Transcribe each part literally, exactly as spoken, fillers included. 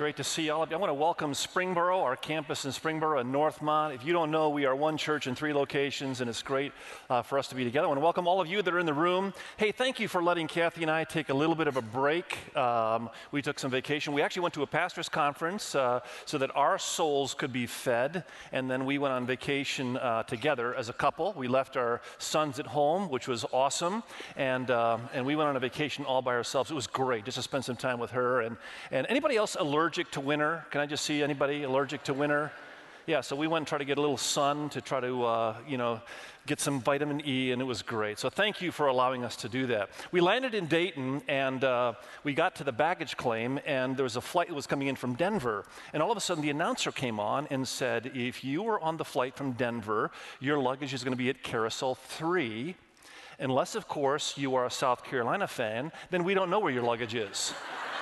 Great to see all of you. I want to welcome Springboro, our campus in Springboro and Northmont. If you don't know, we are one church in three locations, and it's great uh, for us to be together. I want to welcome all of you that are in the room. Hey, thank you for letting Kathy and I take a little bit of a break. Um, we took some vacation. We actually went to a pastor's conference uh, so that our souls could be fed, and then we went on vacation uh, together as a couple. We left our sons at home, which was awesome, and uh, and we went on a vacation all by ourselves. It was great just to spend some time with her. And, and anybody else allergic to winter? Can I just see anybody allergic to winter? Yeah, so we went and tried to get a little sun to try to, uh, you know, get some vitamin E, and it was great. So thank you for allowing us to do that. We landed in Dayton, and uh, we got to the baggage claim, and there was a flight that was coming in from Denver. And all of a sudden, the announcer came on and said, if you were on the flight from Denver, your luggage is going to be at Carousel three. Unless, of course, you are a South Carolina fan, then we don't know where your luggage is.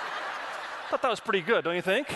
I thought that was pretty good, don't you think?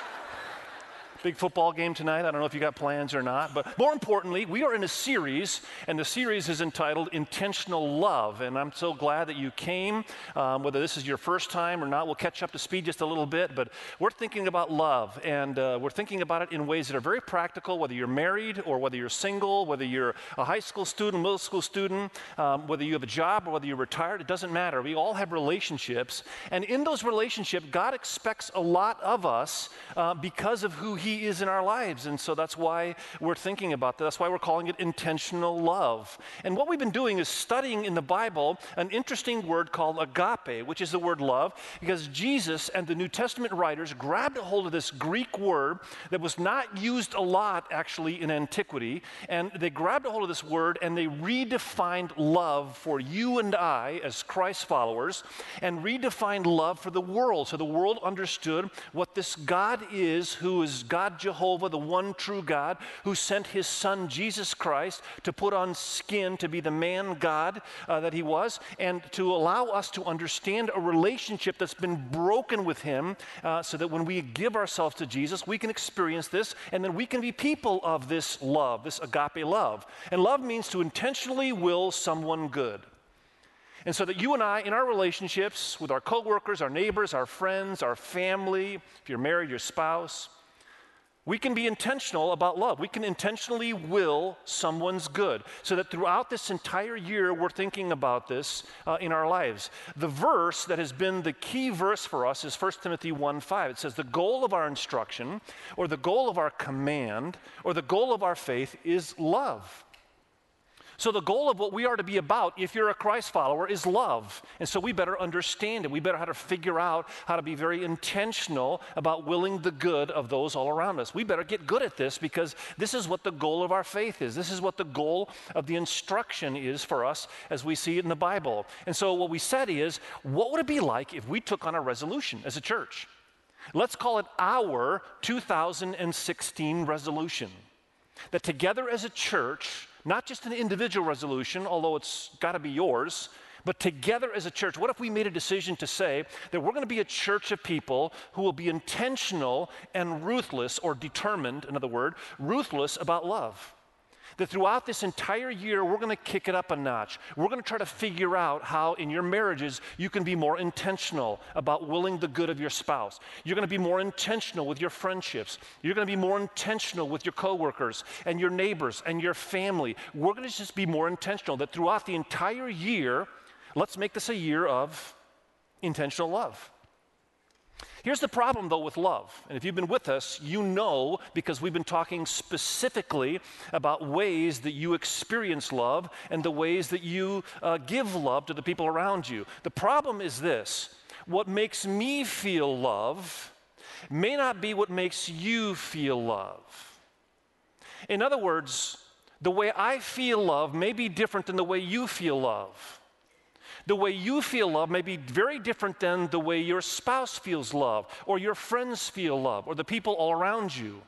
Big football game tonight. I don't know if you got plans or not, but more importantly, we are in a series, and the series is entitled Intentional Love, and I'm so glad that you came. Um, whether this is your first time or not, we'll catch up to speed just a little bit, but we're thinking about love, and uh, we're thinking about it in ways that are very practical, whether you're married or whether you're single, whether you're a high school student, middle school student, um, whether you have a job or whether you're retired, it doesn't matter. We all have relationships, and in those relationships, God expects a lot of us uh, because of who He He is in our lives, and so that's why we're thinking about that. That's why we're calling it intentional love. And what we've been doing is studying in the Bible an interesting word called agape, which is the word love, because Jesus and the New Testament writers grabbed a hold of this Greek word that was not used a lot actually in antiquity, and they grabbed a hold of this word and they redefined love for you and I as Christ followers, and redefined love for the world, so the world understood what this God is, who is God God Jehovah, the one true God, who sent His Son Jesus Christ to put on skin to be the man God uh, that He was, and to allow us to understand a relationship that's been broken with Him, uh, so that when we give ourselves to Jesus, we can experience this, and then we can be people of this love, this agape love. And love means to intentionally will someone good. And so that you and I, in our relationships with our coworkers, our neighbors, our friends, our family, if you're married, your spouse, we can be intentional about love. We can intentionally will someone's good, so that throughout this entire year, we're thinking about this uh, in our lives. The verse that has been the key verse for us is First Timothy one five. It says, the goal of our instruction, or the goal of our command, or the goal of our faith is love. So the goal of what we are to be about, if you're a Christ follower, is love. And so we better understand it. We better how to figure out how to be very intentional about willing the good of those all around us. We better get good at this, because this is what the goal of our faith is. This is what the goal of the instruction is for us as we see it in the Bible. And so what we said is, what would it be like if we took on a resolution as a church? Let's call it our two thousand sixteen resolution. That together as a church, not just an individual resolution, although it's got to be yours, but together as a church, what if we made a decision to say that we're going to be a church of people who will be intentional and ruthless, or determined, another word, ruthless about love? That throughout this entire year, we're going to kick it up a notch. We're going to try to figure out how in your marriages you can be more intentional about willing the good of your spouse. You're going to be more intentional with your friendships. You're going to be more intentional with your coworkers and your neighbors and your family. We're going to just be more intentional, that throughout the entire year, let's make this a year of intentional love. Here's the problem, though, with love. And if you've been with us, you know, because we've been talking specifically about ways that you experience love and the ways that you uh, give love to the people around you. The problem is this: what makes me feel love may not be what makes you feel love. In other words, the way I feel love may be different than the way you feel love. The way you feel love may be very different than the way your spouse feels love, or your friends feel love, or the people all around you.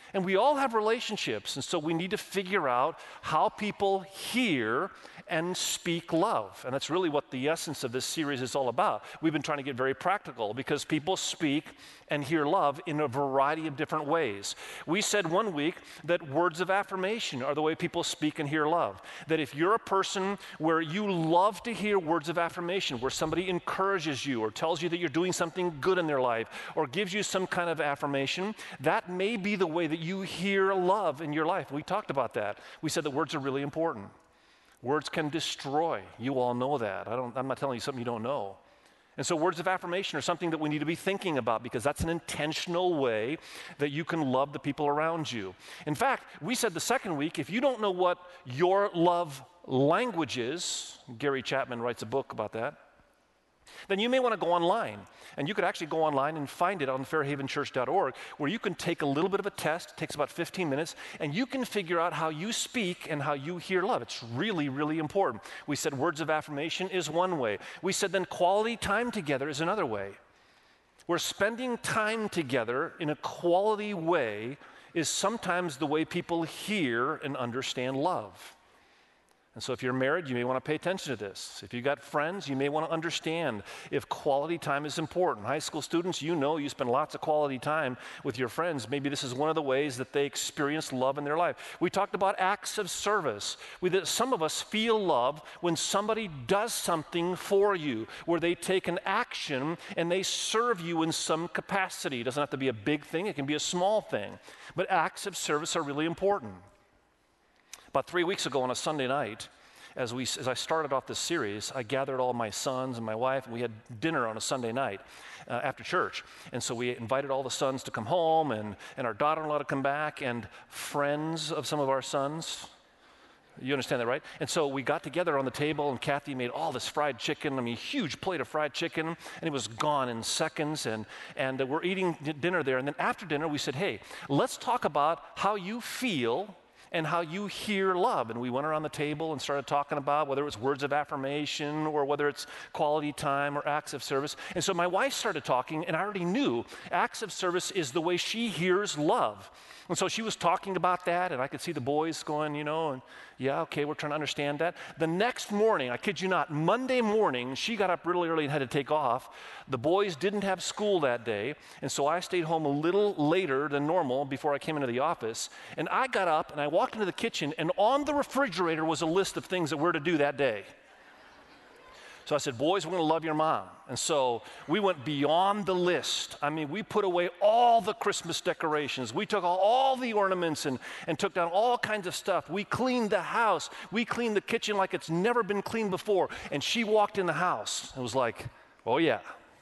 And we all have relationships, and so we need to figure out how people hear and speak love. And that's really what the essence of this series is all about. We've been trying to get very practical because people speak and hear love in a variety of different ways. We said one week that words of affirmation are the way people speak and hear love. That if you're a person where you love to hear words of affirmation, where somebody encourages you or tells you that you're doing something good in their life or gives you some kind of affirmation, that may be the way that you hear love in your life. We talked about that. We said that words are really important. Words can destroy. You all know that. I don't, I'm not telling you something you don't know. And so words of affirmation are something that we need to be thinking about because that's an intentional way that you can love the people around you. In fact, we said the second week, if you don't know what your love language is, Gary Chapman writes a book about that, then you may want to go online. And you could actually go online and find it on fairhaven church dot org, where you can take a little bit of a test. It takes about fifteen minutes, and you can figure out how you speak and how you hear love. It's really, really important. We said words of affirmation is one way. We said then quality time together is another way. Where spending time together in a quality way is sometimes the way people hear and understand love. And so if you're married, you may want to pay attention to this. If you've got friends, you may want to understand if quality time is important. High school students, you know you spend lots of quality time with your friends. Maybe this is one of the ways that they experience love in their life. We talked about acts of service. We, that some of us feel love when somebody does something for you, where they take an action and they serve you in some capacity. It doesn't have to be a big thing. It can be a small thing. But acts of service are really important. About three weeks ago on a Sunday night, as we as I started off this series, I gathered all my sons and my wife, and we had dinner on a Sunday night uh, after church. And so we invited all the sons to come home, and, and our daughter-in-law to come back, and friends of some of our sons. You understand that, right? And so we got together on the table, and Kathy made all this fried chicken. I mean, huge plate of fried chicken, and it was gone in seconds. And, and uh, we're eating d- dinner there. And then after dinner, we said, hey, let's talk about how you feel and how you hear love. And we went around the table and started talking about whether it was words of affirmation or whether it's quality time or acts of service. And so my wife started talking, and I already knew acts of service is the way she hears love. And so she was talking about that, and I could see the boys going, you know, and yeah, okay, we're trying to understand that. The next morning, I kid you not, Monday morning, she got up really early and had to take off. The boys didn't have school that day, and so I stayed home a little later than normal before I came into the office. And I got up, and I walked into the kitchen, and on the refrigerator was a list of things that we're to do that day. So I said, boys, we're going to love your mom. And so we went beyond the list. I mean, we put away all the Christmas decorations. We took all, all the ornaments and, and took down all kinds of stuff. We cleaned the house. We cleaned the kitchen like it's never been cleaned before. And she walked in the house and was like, oh, yeah.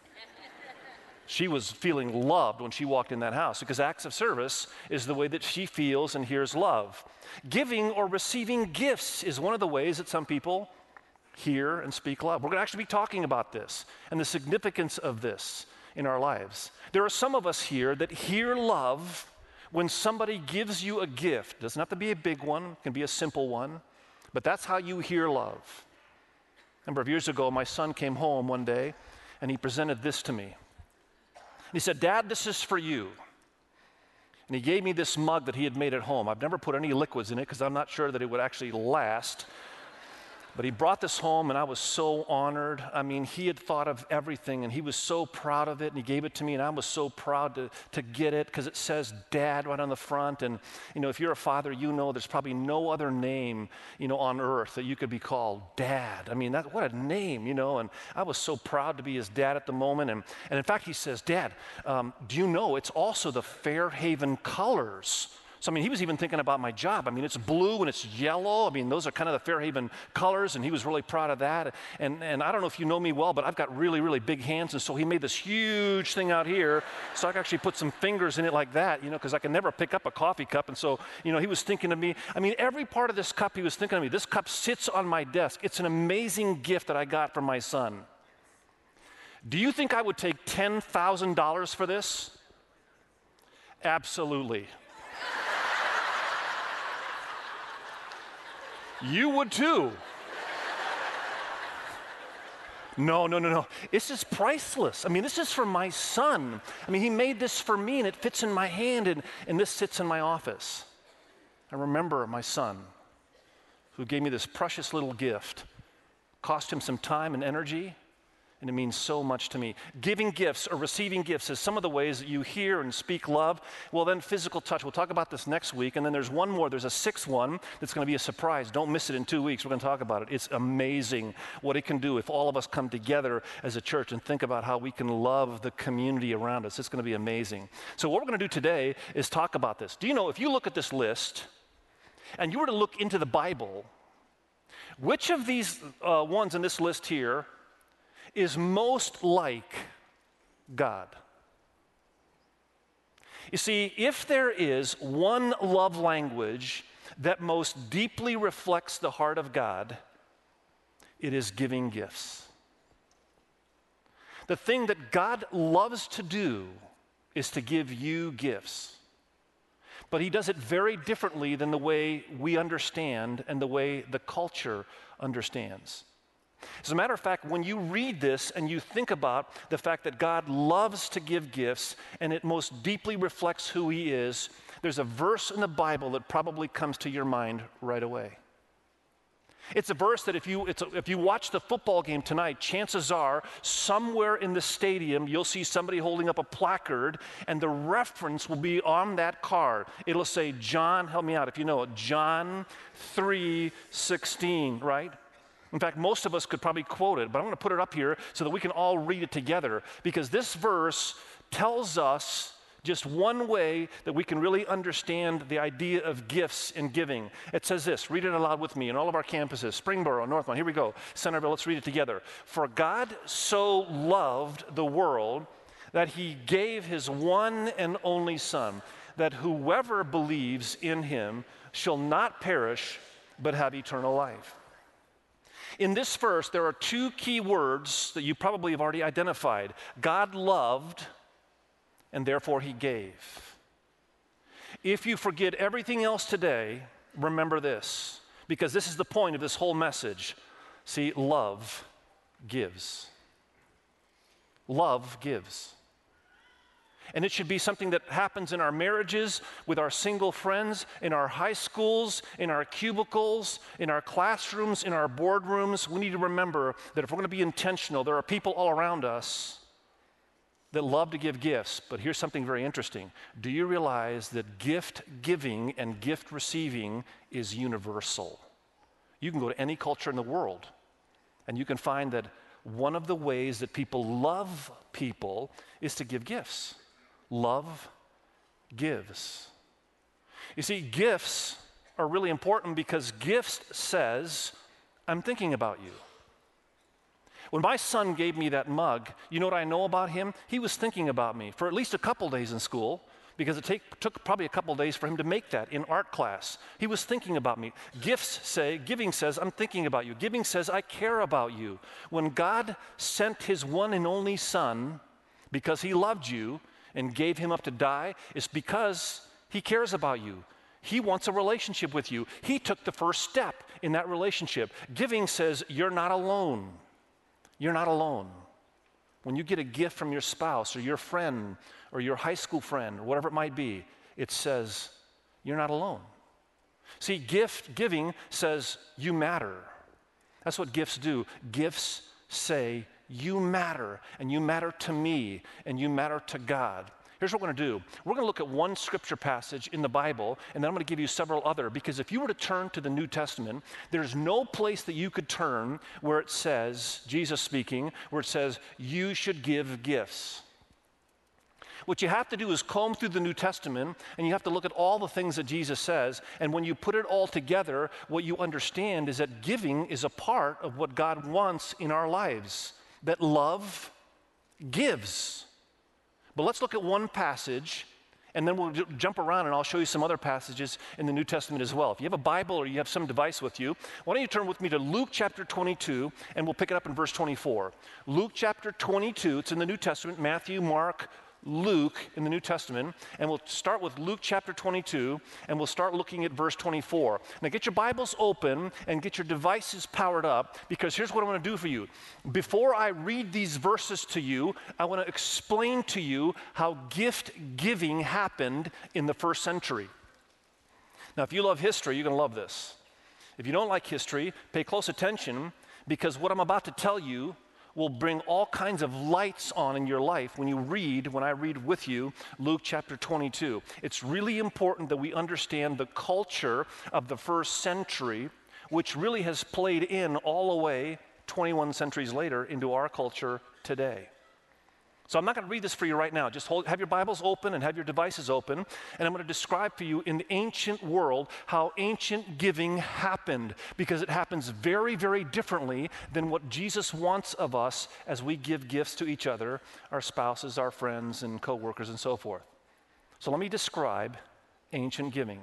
She was feeling loved when she walked in that house because acts of service is the way that she feels and hears love. Giving or receiving gifts is one of the ways that some people hear and speak love. We're going to actually be talking about this and the significance of this in our lives. There are some of us here that hear love when somebody gives you a gift. It doesn't have to be a big one, it can be a simple one, but that's how you hear love. A number of years ago, my son came home one day and he presented this to me. He said, Dad, this is for you. And he gave me this mug that he had made at home. I've never put any liquids in it because I'm not sure that it would actually last. But he brought this home, and I was so honored. I mean, he had thought of everything, and he was so proud of it, and he gave it to me, and I was so proud to, to get it because it says Dad right on the front. And, you know, if you're a father, you know there's probably no other name, you know, on earth that you could be called Dad. I mean, that, what a name, you know, and I was so proud to be his dad at the moment. And, and in fact, he says, Dad, um, do you know it's also the Fairhaven colors? So, I mean, he was even thinking about my job. I mean, it's blue and it's yellow. I mean, those are kind of the Fairhaven colors, and he was really proud of that. And, and I don't know if you know me well, but I've got really, really big hands, and so he made this huge thing out here so I could actually put some fingers in it like that, you know, because I can never pick up a coffee cup. And so, you know, he was thinking of me. I mean, every part of this cup, he was thinking of me. This cup sits on my desk. It's an amazing gift that I got from my son. Do you think I would take ten thousand dollars for this? Absolutely. You would too. No, no, no, no. This is priceless. I mean, this is for my son. I mean, he made this for me, and it fits in my hand, and, and this sits in my office. I remember my son who gave me this precious little gift. Cost him some time and energy, and it means so much to me. Giving gifts or receiving gifts is some of the ways that you hear and speak love. Well, then physical touch. We'll talk about this next week, and then there's one more. There's a sixth one that's going to be a surprise. Don't miss it in two weeks. We're going to talk about it. It's amazing what it can do if all of us come together as a church and think about how we can love the community around us. It's going to be amazing. So what we're going to do today is talk about this. Do you know, if you look at this list, and you were to look into the Bible, which of these uh, ones in this list here is most like God? You see, if there is one love language that most deeply reflects the heart of God, it is giving gifts. The thing that God loves to do is to give you gifts. But he does it very differently than the way we understand and the way the culture understands. As a matter of fact, when you read this and you think about the fact that God loves to give gifts and it most deeply reflects who he is, there's a verse in the Bible that probably comes to your mind right away. It's a verse that if you, it's a, if you watch the football game tonight, chances are somewhere in the stadium you'll see somebody holding up a placard, and the reference will be on that card. It'll say John, help me out if you know it, John three sixteen, right? In fact, most of us could probably quote it, but I'm going to put it up here so that we can all read it together, because this verse tells us just one way that we can really understand the idea of gifts and giving. It says this, read it aloud with me in all of our campuses, Springboro, Northmont, here we go, Centerville, let's read it together. For God so loved the world that he gave his one and only Son, that whoever believes in him shall not perish, but have eternal life. In this verse, there are two key words that you probably have already identified. God loved, and therefore he gave. If you forget everything else today, remember this, because this is the point of this whole message. See, love gives. Love gives. And it should be something that happens in our marriages, with our single friends, in our high schools, in our cubicles, in our classrooms, in our boardrooms. We need to remember that if we're going to be intentional, there are people all around us that love to give gifts. But here's something very interesting. Do you realize that gift giving and gift receiving is universal? You can go to any culture in the world, and you can find that one of the ways that people love people is to give gifts. Love gives. You see, gifts are really important because gifts says, I'm thinking about you. When my son gave me that mug, you know what I know about him? He was thinking about me for at least a couple days in school, because it take, took probably a couple days for him to make that in art class. He was thinking about me. Gifts say, giving says, I'm thinking about you. Giving says, I care about you. When God sent his one and only Son because he loved you and gave him up to die, it's because he cares about you. He wants a relationship with you. He took the first step in that relationship. Giving says, you're not alone. You're not alone. When you get a gift from your spouse or your friend or your high school friend or whatever it might be, it says, you're not alone. See, gift giving says, you matter. That's what gifts do. Gifts say, you matter, and you matter to me, and you matter to God. Here's what we're going to do. We're going to look at one scripture passage in the Bible, and then I'm going to give you several other, because if you were to turn to the New Testament, there's no place that you could turn where it says, Jesus speaking, where it says, you should give gifts. What you have to do is comb through the New Testament, and you have to look at all the things that Jesus says, and when you put it all together, what you understand is that giving is a part of what God wants in our lives, that love gives. But let's look at one passage, and then we'll j- jump around, and I'll show you some other passages in the New Testament as well. If you have a Bible or you have some device with you, why don't you turn with me to Luke chapter twenty-two, and we'll pick it up in verse twenty-four. Luke chapter twenty-two, it's in the New Testament, Matthew, Mark, Luke in the New Testament, and we'll start with Luke chapter twenty-two, and we'll start looking at verse twenty-four. Now get your Bibles open and get your devices powered up, because here's what I want to do for you. Before I read these verses to you, I want to explain to you how gift giving happened in the first century. Now, if you love history, you're going to love this. If you don't like history, pay close attention, because what I'm about to tell you will bring all kinds of lights on in your life when you read, when I read with you, Luke chapter twenty-two. It's really important that we understand the culture of the first century, which really has played in all the way twenty-one centuries later into our culture today. So I'm not going to read this for you right now. Just hold, have your Bibles open and have your devices open, and I'm going to describe for you in the ancient world how ancient giving happened, because it happens very, very differently than what Jesus wants of us as we give gifts to each other, our spouses, our friends, and co-workers, and so forth. So let me describe ancient giving.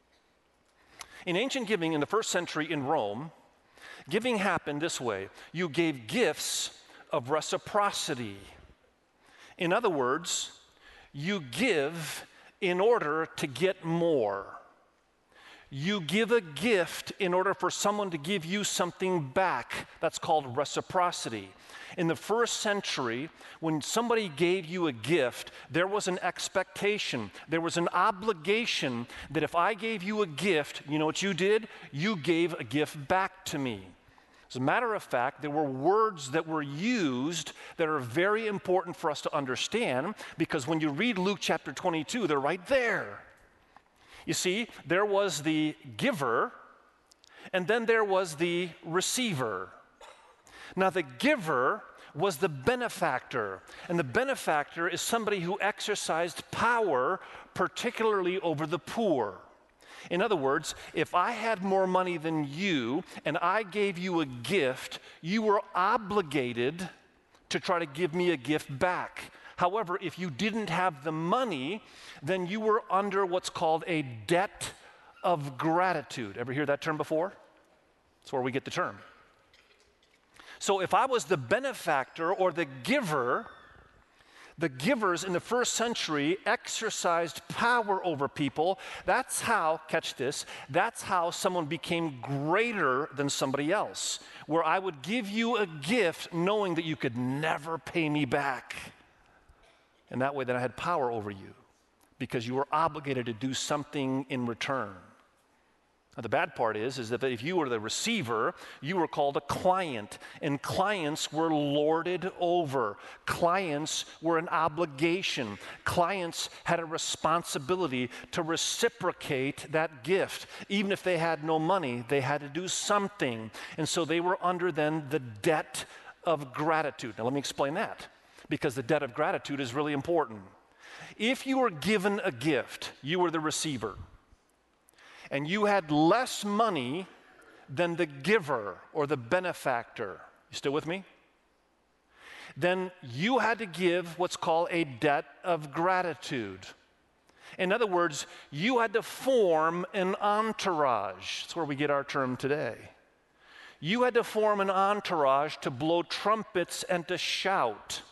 In ancient giving in the first century in Rome, giving happened this way. You gave gifts of reciprocity. In other words, you give in order to get more. You give a gift in order for someone to give you something back. That's called reciprocity. In the first century, when somebody gave you a gift, there was an expectation, there was an obligation that if I gave you a gift, you know what you did? You gave a gift back to me. As a matter of fact, there were words that were used that are very important for us to understand, because when you read Luke chapter twenty-two, they're right there. You see, there was the giver, and then there was the receiver. Now, the giver was the benefactor, and the benefactor is somebody who exercised power, particularly over the poor. In other words, if I had more money than you and I gave you a gift, you were obligated to try to give me a gift back. However, if you didn't have the money, then you were under what's called a debt of gratitude. Ever hear that term before? That's where we get the term. So if I was the benefactor or the giver, the givers in the first century exercised power over people. That's how, catch this, that's how someone became greater than somebody else, where I would give you a gift knowing that you could never pay me back. And that way then I had power over you because you were obligated to do something in return. Now, the bad part is, is that if you were the receiver, you were called a client, and clients were lorded over. Clients were an obligation. Clients had a responsibility to reciprocate that gift. Even if they had no money, they had to do something. And so they were under then the debt of gratitude. Now, let me explain that, because the debt of gratitude is really important. If you were given a gift, you were the receiver, and you had less money than the giver or the benefactor, you still with me? Then you had to give what's called a debt of gratitude. In other words, you had to form an entourage. That's where we get our term today. You had to form an entourage to blow trumpets and to shout.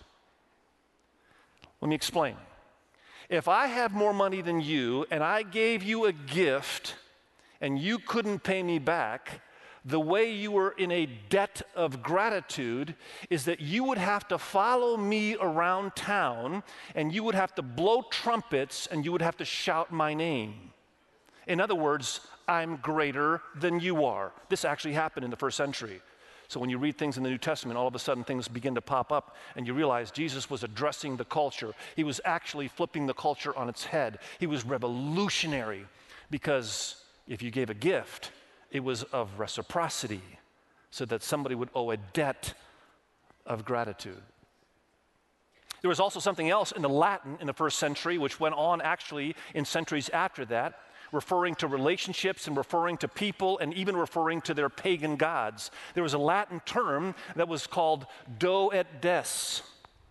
Let me explain. If I have more money than you and I gave you a gift and you couldn't pay me back, the way you were in a debt of gratitude is that you would have to follow me around town and you would have to blow trumpets and you would have to shout my name. In other words, I'm greater than you are. This actually happened in the first century. So when you read things in the New Testament, all of a sudden things begin to pop up and you realize Jesus was addressing the culture. He was actually flipping the culture on its head. He was revolutionary, because if you gave a gift, it was of reciprocity, so that somebody would owe a debt of gratitude. There was also something else in the Latin in the first century, which went on actually in centuries after that, referring to relationships and referring to people and even referring to their pagan gods. There was a Latin term that was called do et des.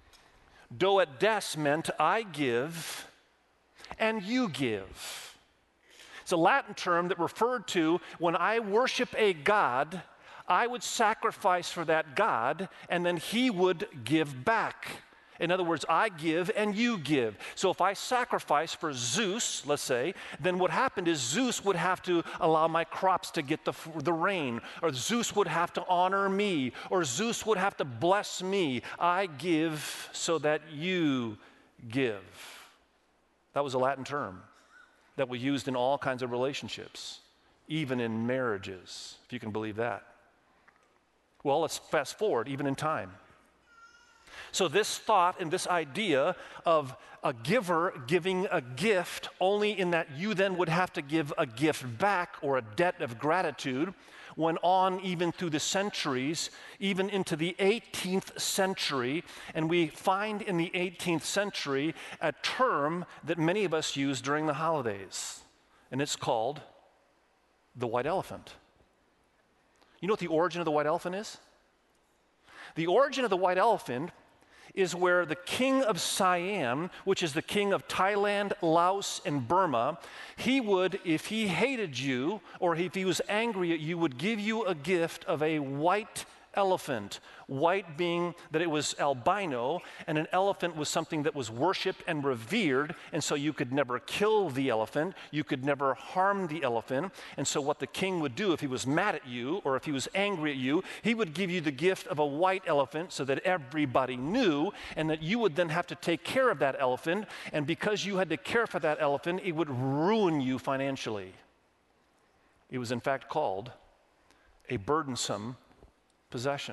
Do et des meant I give and you give. It's a Latin term that referred to when I worship a god, I would sacrifice for that god and then he would give back. In other words, I give and you give. So if I sacrifice for Zeus, let's say, then what happened is Zeus would have to allow my crops to get the, the rain, or Zeus would have to honor me, or Zeus would have to bless me. I give so that you give. That was a Latin term that we used in all kinds of relationships, even in marriages, if you can believe that. Well, let's fast forward, even in time. So this thought and this idea of a giver giving a gift only in that you then would have to give a gift back or a debt of gratitude went on even through the centuries, even into the eighteenth century. And we find in the eighteenth century a term that many of us use during the holidays, and it's called the white elephant. You know what the origin of the white elephant is? The origin of the white elephant is where the king of Siam, which is the king of Thailand, Laos, and Burma, he would, if he hated you or if he was angry at you, would give you a gift of a white elephant. White being that it was albino, and an elephant was something that was worshiped and revered, and so you could never kill the elephant, you could never harm the elephant. And so what the king would do if he was mad at you or if he was angry at you, he would give you the gift of a white elephant so that everybody knew, and that you would then have to take care of that elephant, and because you had to care for that elephant, it would ruin you financially. It was in fact called a burdensome possession.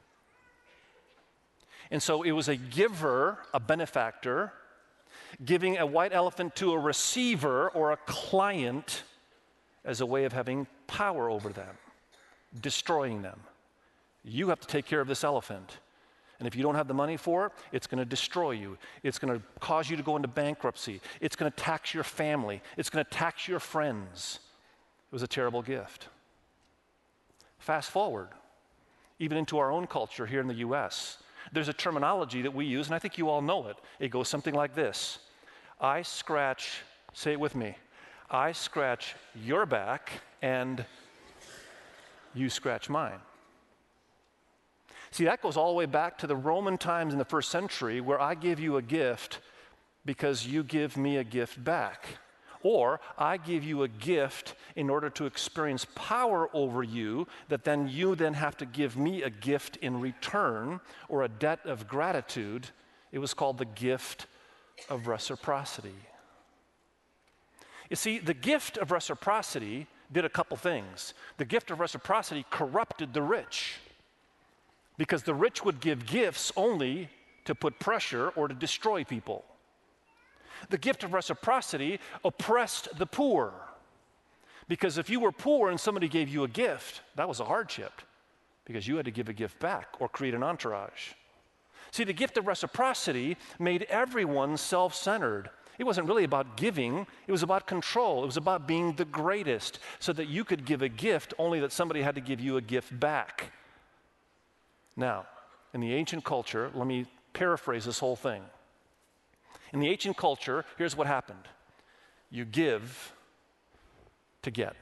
And so it was a giver, a benefactor, giving a white elephant to a receiver or a client as a way of having power over them, destroying them. You have to take care of this elephant. And if you don't have the money for it, it's going to destroy you. It's going to cause you to go into bankruptcy. It's going to tax your family. It's going to tax your friends. It was a terrible gift. Fast forward, even into our own culture here in the U S, there's a terminology that we use, and I think you all know it. It goes something like this. I scratch, say it with me, I scratch your back and you scratch mine. See, that goes all the way back to the Roman times in the first century where I give you a gift because you give me a gift back. Or I give you a gift in order to experience power over you that then you then have to give me a gift in return, or a debt of gratitude. It was called the gift of reciprocity. You see, the gift of reciprocity did a couple things. The gift of reciprocity corrupted the rich, because the rich would give gifts only to put pressure or to destroy people. The gift of reciprocity oppressed the poor, because if you were poor and somebody gave you a gift, that was a hardship, because you had to give a gift back or create an entourage. See, the gift of reciprocity made everyone self-centered. It wasn't really about giving, it was about control. It was about being the greatest, so that you could give a gift only that somebody had to give you a gift back. Now, in the ancient culture, let me paraphrase this whole thing. In the ancient culture, here's what happened. You give to get.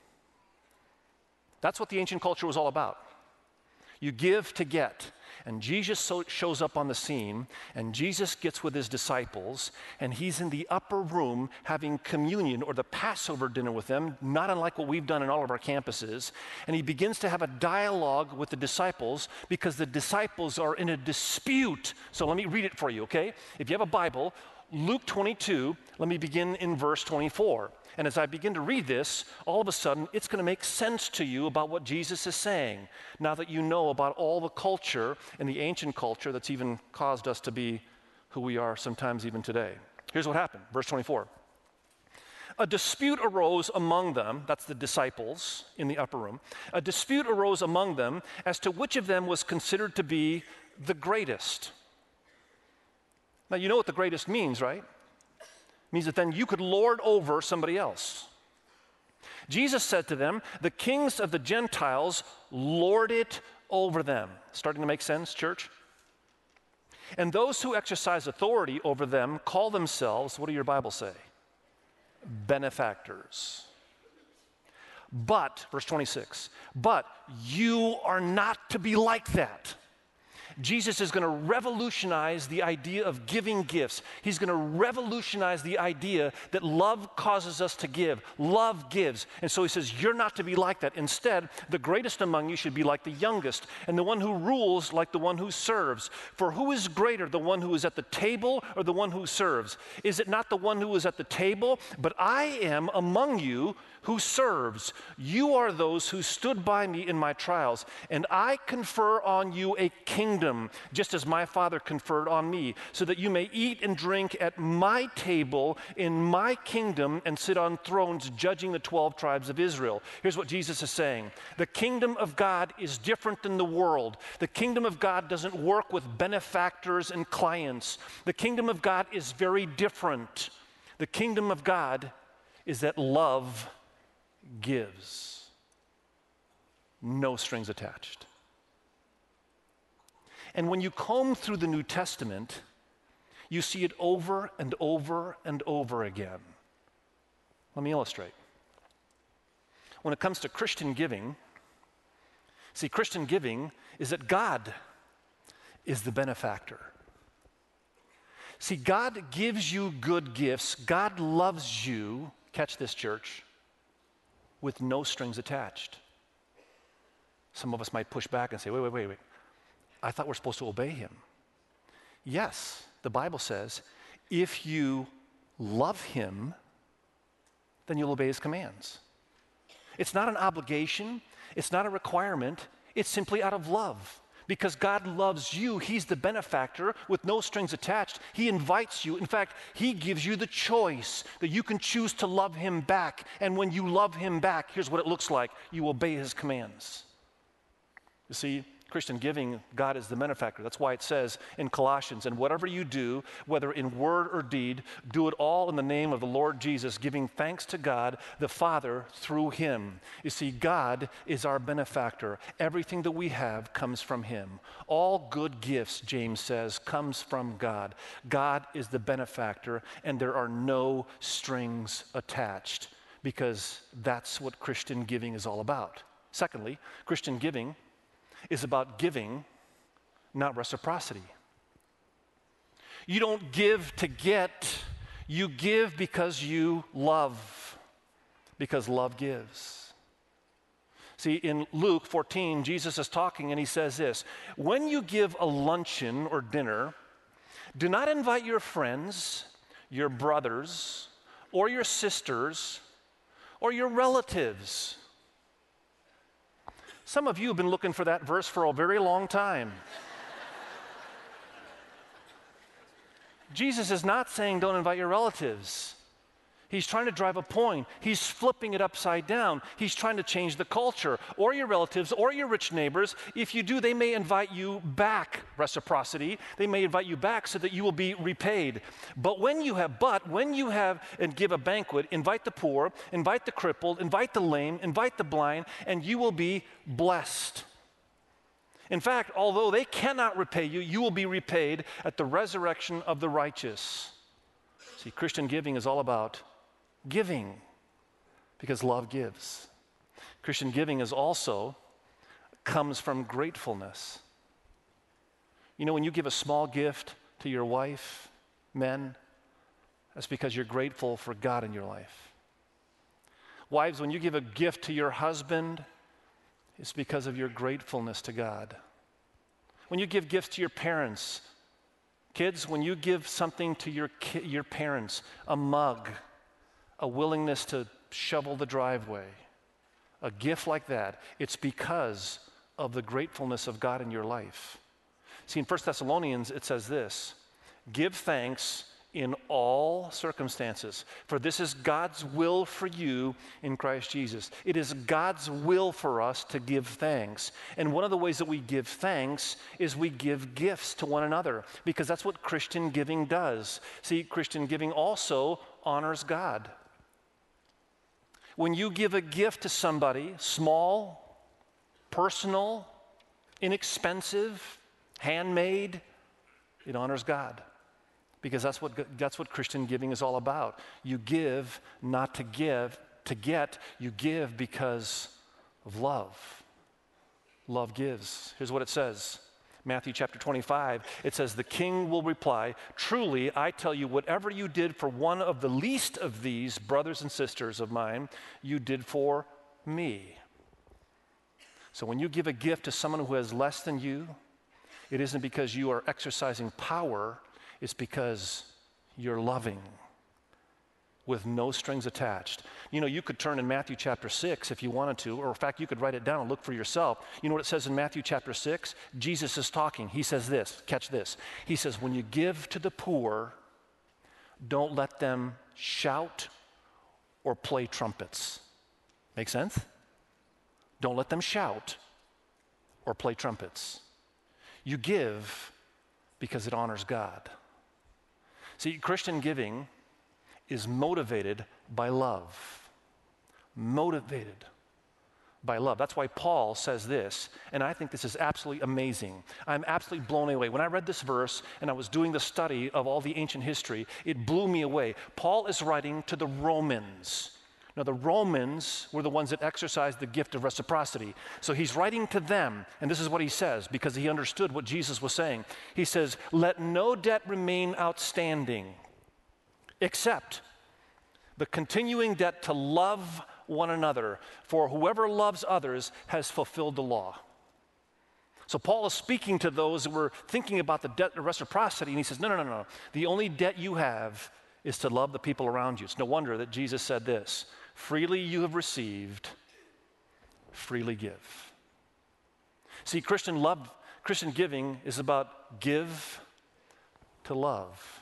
That's what the ancient culture was all about. You give to get. And Jesus so shows up on the scene, and Jesus gets with his disciples, and he's in the upper room having communion or the Passover dinner with them, not unlike what we've done in all of our campuses. And he begins to have a dialogue with the disciples because the disciples are in a dispute. So let me read it for you, okay? If you have a Bible, Luke twenty-two, let me begin in verse twenty-four. And as I begin to read this, all of a sudden, it's going to make sense to you about what Jesus is saying, now that you know about all the culture and the ancient culture that's even caused us to be who we are sometimes even today. Here's what happened, verse twenty-four. A dispute arose among them, that's the disciples in the upper room. A dispute arose among them as to which of them was considered to be the greatest. Now, you know what the greatest means, right? It means that then you could lord over somebody else. Jesus said to them, the kings of the Gentiles lord it over them. Starting to make sense, church? And those who exercise authority over them call themselves, what do your Bible say? Benefactors. But, verse twenty-six, but you are not to be like that. Jesus is going to revolutionize the idea of giving gifts. He's going to revolutionize the idea that love causes us to give. Love gives. And so he says, you're not to be like that. Instead, the greatest among you should be like the youngest, and the one who rules like the one who serves. For who is greater, the one who is at the table or the one who serves? Is it not the one who is at the table? But I am among you who serves. You are those who stood by me in my trials, and I confer on you a kingdom, just as my Father conferred on me, so that you may eat and drink at my table in my kingdom and sit on thrones judging the twelve tribes of Israel. Here's what Jesus is saying. The kingdom of God is different than the world. The kingdom of God doesn't work with benefactors and clients. The kingdom of God is very different. The kingdom of God is that love gives, no strings attached. And when you comb through the New Testament, you see it over and over and over again. Let me illustrate. When it comes to Christian giving, see, Christian giving is that God is the benefactor. See, God gives you good gifts. God loves you, catch this, church, with no strings attached. Some of us might push back and say, wait, wait, wait, wait. I thought we're supposed to obey him. Yes, the Bible says, if you love him, then you'll obey his commands. It's not an obligation. It's not a requirement. It's simply out of love. Because God loves you, he's the benefactor with no strings attached. He invites you. In fact, he gives you the choice that you can choose to love him back. And when you love him back, here's what it looks like. You obey his commands. You see, Christian giving, God is the benefactor. That's why it says in Colossians, and whatever you do, whether in word or deed, do it all in the name of the Lord Jesus, giving thanks to God the Father through him. You see, God is our benefactor. Everything that we have comes from him. All good gifts, James says, comes from God. God is the benefactor, and there are no strings attached, because that's what Christian giving is all about. Secondly, Christian giving is about giving, not reciprocity. You don't give to get, you give because you love, because love gives. See, in Luke fourteen, Jesus is talking and he says this, when you give a luncheon or dinner, do not invite your friends, your brothers, or your sisters, or your relatives. Some of you have been looking for that verse for a very long time. Jesus is not saying don't invite your relatives. He's trying to drive a point. He's flipping it upside down. He's trying to change the culture. Or your relatives, or your rich neighbors. If you do, they may invite you back, reciprocity. They may invite you back so that you will be repaid. But when you have, but when you have and give a banquet, invite the poor, invite the crippled, invite the lame, invite the blind, and you will be blessed. In fact, although they cannot repay you, you will be repaid at the resurrection of the righteous. See, Christian giving is all about giving, because love gives. Christian giving is also comes from gratefulness. You know, when you give a small gift to your wife, men, that's because you're grateful for God in your life. Wives, when you give a gift to your husband, it's because of your gratefulness to God. When you give gifts to your parents, kids, when you give something to your ki- your parents, a mug, a willingness to shovel the driveway, a gift like that, it's because of the gratefulness of God in your life. See, in First Thessalonians, it says this, give thanks in all circumstances, for this is God's will for you in Christ Jesus. It is God's will for us to give thanks. And one of the ways that we give thanks is we give gifts to one another, because that's what Christian giving does. See, Christian giving also honors God. When you give a gift to somebody, small, personal, inexpensive, handmade, it honors God. Because that's what, that's what Christian giving is all about. You give not to give, to get. You give because of love. Love gives. Here's what it says. Matthew chapter twenty-five, it says, the king will reply, truly, I tell you, whatever you did for one of the least of these brothers and sisters of mine, you did for me. So when you give a gift to someone who has less than you, it isn't because you are exercising power, it's because you're loving with no strings attached. You know, you could turn in Matthew chapter six if you wanted to, or in fact, you could write it down and look for yourself. You know what it says in Matthew chapter six? Jesus is talking. He says this, catch this. He says, when you give to the poor, don't let them shout or play trumpets. Make sense? Don't let them shout or play trumpets. You give because it honors God. See, Christian giving is motivated by love. Motivated by love. That's why Paul says this, and I think this is absolutely amazing. I'm absolutely blown away. When I read this verse and I was doing the study of all the ancient history, it blew me away. Paul is writing to the Romans. Now, the Romans were the ones that exercised the gift of reciprocity. So he's writing to them, and this is what he says, because he understood what Jesus was saying. He says, let no debt remain outstanding, except the continuing debt to love one another, for whoever loves others has fulfilled the law. So Paul is speaking to those who were thinking about the debt of reciprocity, and he says, no, no, no, no. The only debt you have is to love the people around you. It's no wonder that Jesus said this, freely you have received, freely give. See, Christian love, Christian giving is about give to love.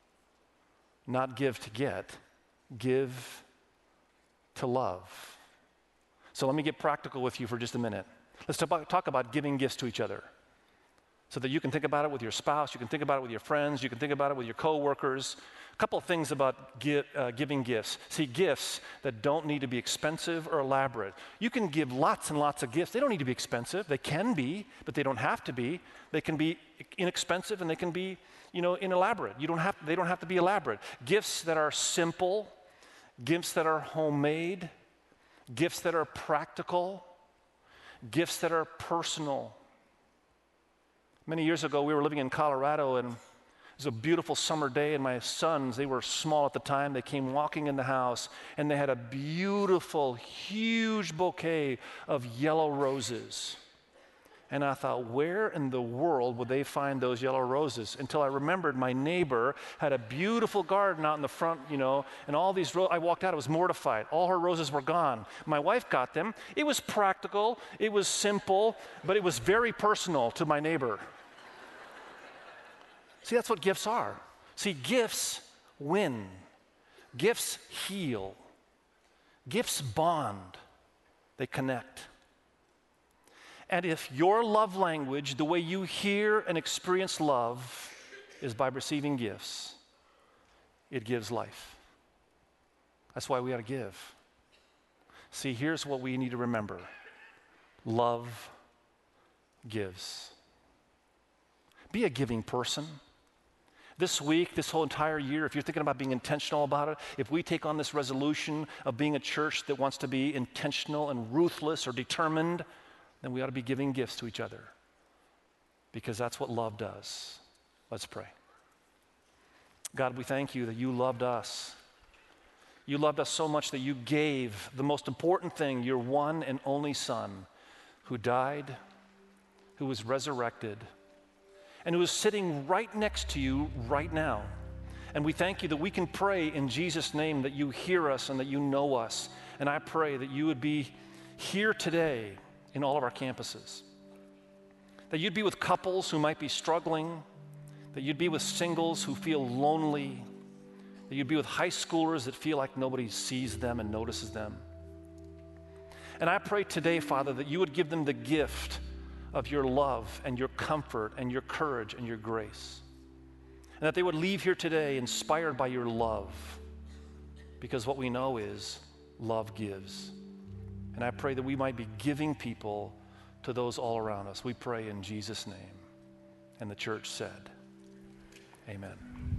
Not give to get, give to love. So let me get practical with you for just a minute. Let's talk about, talk about giving gifts to each other so that you can think about it with your spouse, you can think about it with your friends, you can think about it with your coworkers. A couple of things about give, uh, giving gifts. See, gifts that don't need to be expensive or elaborate. You can give lots and lots of gifts. They don't need to be expensive. They can be, but they don't have to be. They can be inexpensive and they can be you know, inelaborate. You don't have, they don't have to be elaborate. Gifts that are simple, gifts that are homemade, gifts that are practical, gifts that are personal. Many years ago, we were living in Colorado, and it was a beautiful summer day, and my sons, they were small at the time, they came walking in the house, and they had a beautiful, huge bouquet of yellow roses. And I thought, where in the world would they find those yellow roses? Until I remembered my neighbor had a beautiful garden out in the front, you know, and all these roses, I walked out, I was mortified. All her roses were gone. My wife got them. It was practical, it was simple, but it was very personal to my neighbor. See, that's what gifts are. See, gifts win. Gifts heal. Gifts bond. They connect. And if your love language, the way you hear and experience love, is by receiving gifts, it gives life. That's why we ought to give. See, here's what we need to remember. Love gives. Be a giving person. This week, this whole entire year, if you're thinking about being intentional about it, if we take on this resolution of being a church that wants to be intentional and ruthless or determined, then we ought to be giving gifts to each other because that's what love does. Let's pray. God, we thank you that you loved us. You loved us so much that you gave the most important thing, your one and only Son, who died, who was resurrected, and who is sitting right next to you right now. And we thank you that we can pray in Jesus' name that you hear us and that you know us. And I pray that you would be here today in all of our campuses. That you'd be with couples who might be struggling, that you'd be with singles who feel lonely, that you'd be with high schoolers that feel like nobody sees them and notices them. And I pray today, Father, that you would give them the gift of your love and your comfort and your courage and your grace. And that they would leave here today inspired by your love, because what we know is love gives. And I pray that we might be giving people to those all around us. We pray in Jesus' name. And the church said, amen.